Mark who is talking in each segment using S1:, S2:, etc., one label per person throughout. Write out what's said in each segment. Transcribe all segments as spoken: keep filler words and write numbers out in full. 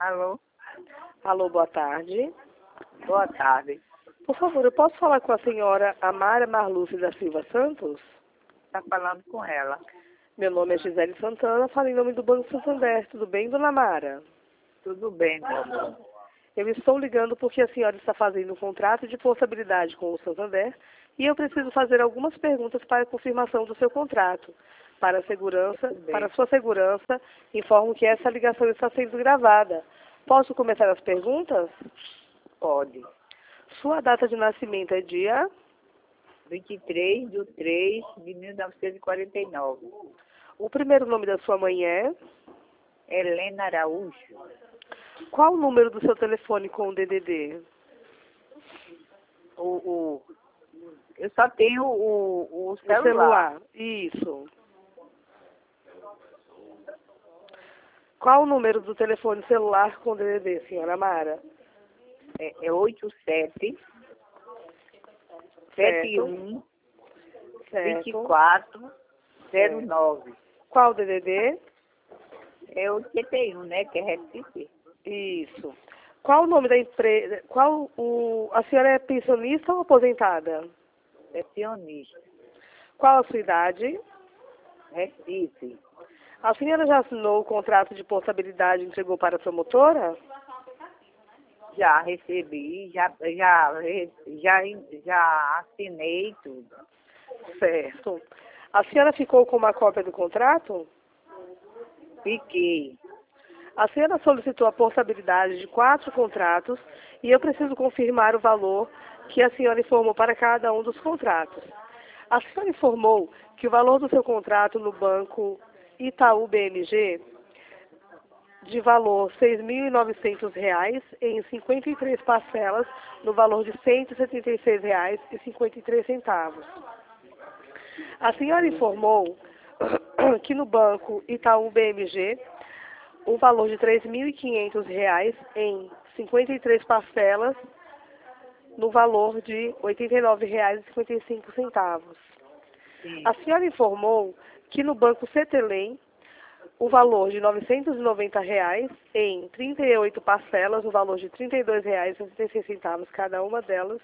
S1: Alô?
S2: Alô, boa tarde.
S1: Boa tarde.
S2: Por favor, eu posso falar com a senhora Amara Marluce da Silva Santos?
S1: Está falando com ela.
S2: Meu nome é Gisele Santana, falo em nome do Banco Santander. Tudo bem, dona Amara?
S1: Tudo bem, meu amor.
S2: Eu estou ligando porque a senhora está fazendo um contrato de portabilidade com o Santander e eu preciso fazer algumas perguntas para a confirmação do seu contrato. Para a segurança, para a sua segurança, informo que essa ligação está sendo gravada. Posso começar as perguntas?
S1: Pode.
S2: Sua data de nascimento é dia?
S1: vinte e três de três de mil novecentos e quarenta e nove.
S2: O primeiro nome da sua mãe é?
S1: Helena Araújo.
S2: Qual o número do seu telefone com o D D D?
S1: O, o, eu só tenho o, o
S2: O
S1: celular.
S2: celular. Isso. Qual o número do telefone celular com o D D D, senhora Amara?
S1: É, é oito sete sete um vinte e quatro zero nove.
S2: Qual o D D D?
S1: É oitenta e um, né? Que é Recife.
S2: Isso. Qual o nome da empresa? Qual o... A senhora é pensionista ou aposentada?
S1: É sionista.
S2: Qual a sua idade?
S1: Recife.
S2: A senhora já assinou o contrato de portabilidade e entregou para a promotora?
S1: Já recebi, já, já, já, já assinei tudo.
S2: Certo. A senhora ficou com uma cópia do contrato?
S1: Fiquei.
S2: A senhora solicitou a portabilidade de quatro contratos e eu preciso confirmar o valor que a senhora informou para cada um dos contratos. A senhora informou que o valor do seu contrato no banco Itaú B M G de valor seis mil e novecentos reais em cinquenta e três parcelas no valor de cento e setenta e seis reais e cinquenta e três centavos. A senhora informou que no banco Itaú B M G um valor de três mil e quinhentos reais em cinquenta e três parcelas no valor de oitenta e nove reais e cinquenta e cinco centavos.
S1: Sim.
S2: A senhora informou que no banco Cetelem o valor de novecentos e noventa reais em trinta e oito parcelas, o valor de trinta e dois reais e sessenta e seis centavos cada uma delas,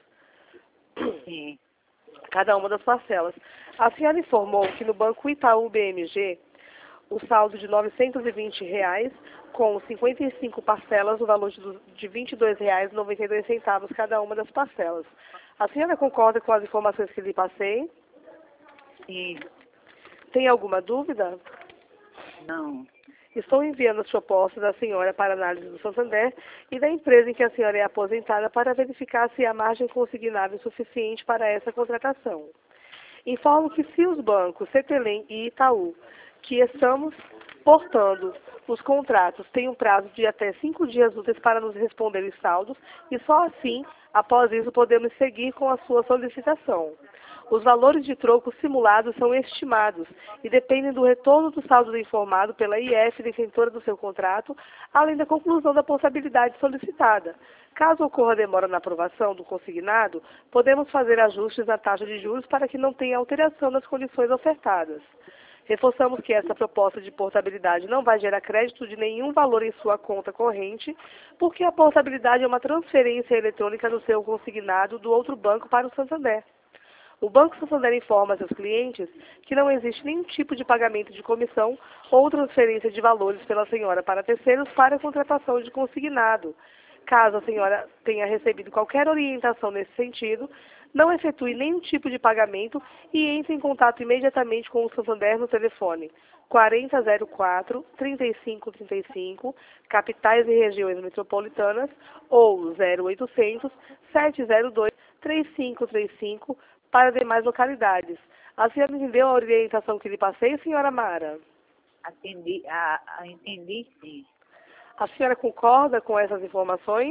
S1: Sim.
S2: cada uma das parcelas. A senhora informou que no banco Itaú B M G o saldo de novecentos e vinte reais com cinquenta e cinco parcelas, o valor de, de vinte e dois reais e noventa e dois centavos cada uma das parcelas. A senhora concorda com as informações que lhe passei?
S1: Sim.
S2: Tem alguma dúvida?
S1: Não.
S2: Estou enviando as propostas da senhora para análise do Santander e da empresa em que a senhora é aposentada para verificar se há margem consignável suficiente para essa contratação. Informo que se os bancos Cetelem e Itaú, que estamos portando os contratos, têm um prazo de até cinco dias úteis para nos responder os saldos e só assim, após isso, podemos seguir com a sua solicitação. Os valores de troco simulados são estimados e dependem do retorno do saldo informado pela I F detentora do seu contrato, além da conclusão da portabilidade solicitada. Caso ocorra demora na aprovação do consignado, podemos fazer ajustes na taxa de juros para que não tenha alteração nas condições ofertadas. Reforçamos que essa proposta de portabilidade não vai gerar crédito de nenhum valor em sua conta corrente, porque a portabilidade é uma transferência eletrônica do seu consignado do outro banco para o Santander. O Banco Santander informa seus clientes que não existe nenhum tipo de pagamento de comissão ou transferência de valores pela senhora para terceiros para a contratação de consignado. Caso a senhora tenha recebido qualquer orientação nesse sentido, não efetue nenhum tipo de pagamento e entre em contato imediatamente com o Santander no telefone quarenta zero quatro, trinta e cinco trinta e cinco, capitais e regiões metropolitanas, ou zero oitocentos, sete zero dois, três cinco três cinco para demais localidades. A senhora entendeu a orientação que lhe passei, senhora Mara?
S1: Atendi, a, a, entendi sim.
S2: A senhora concorda com essas informações?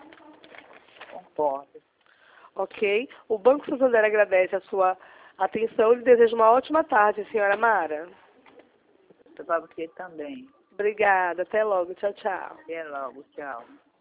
S1: Concordo.
S2: Ok. O Banco Santander agradece a sua atenção e lhe deseja uma ótima tarde, senhora Mara.
S1: Para você também.
S2: Obrigada. Até logo. Tchau, tchau.
S1: Até logo. Tchau.